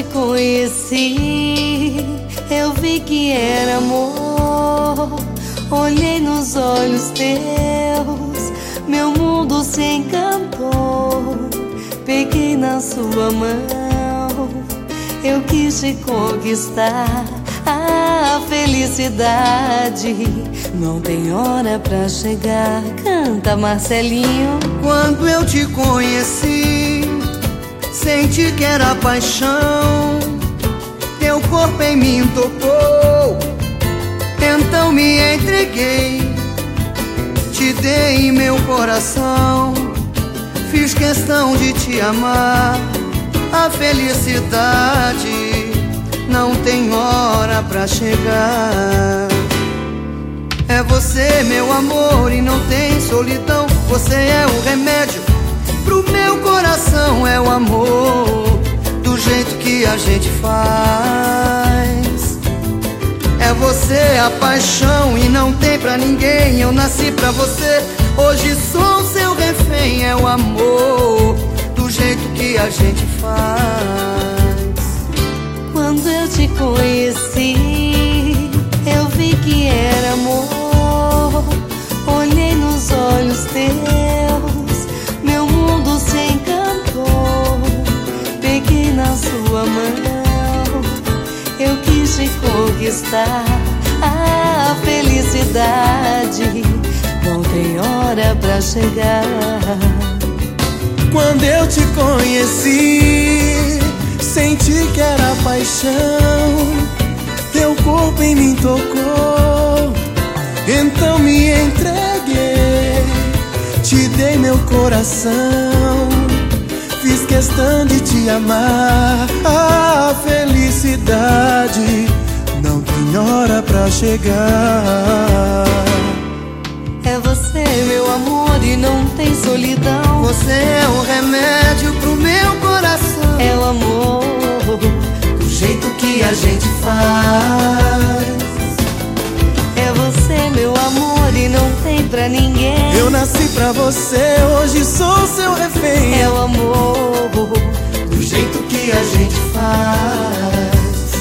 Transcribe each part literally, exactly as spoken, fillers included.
conheci, eu vi que era amor. Olhei nos olhos teus, meu mundo se encantou. Peguei na sua mão, eu quis te conquistar. A felicidade não tem hora pra chegar. Canta, Marcelinho. Quando eu te conheci, senti que era paixão. Teu corpo em mim tocou, então me entreguei. Te dei meu coração, fiz questão de te amar. A felicidade não tem hora pra chegar. É você, meu amor, e não tem solidão. Você é o remédio pro meu coração. É o amor do jeito que a gente faz. É você a paixão e não tem pra ninguém. Eu nasci pra você, hoje sou seu refém. É o amor do jeito que a gente faz. Quando eu te conheci, eu vi que era amor. Olhei nos olhos teus, meu mundo se encantou. Peguei na sua mão, eu quis te conquistar. A felicidade não tem hora pra chegar. Quando eu te conheci, senti que era paixão. Teu corpo em mim tocou, então me entreguei. Te dei meu coração, fiz questão de te amar. A felicidade não tem hora pra chegar. É você, meu amor, e não tem solidão. Você é o remédio pro meu coração. É o amor do jeito que a gente faz. É você, meu amor, e não tem pra ninguém. Eu nasci pra você, hoje sou seu refém. É o amor do jeito que a gente faz.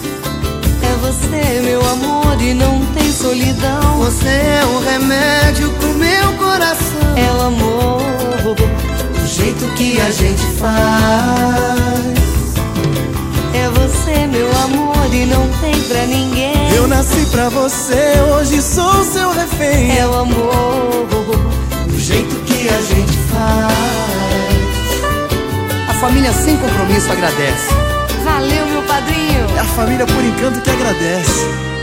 É você, meu amor, e não tem solidão. Você é o remédio pro meu coração. É o amor do jeito que a gente faz. É você, meu amor, e não tem pra ninguém. Eu nasci pra você, hoje sou seu refém. É o amor do jeito que a gente faz. A família Sem Compromisso agradece. Valeu, meu padrinho. É a família Por Encanto que agradece.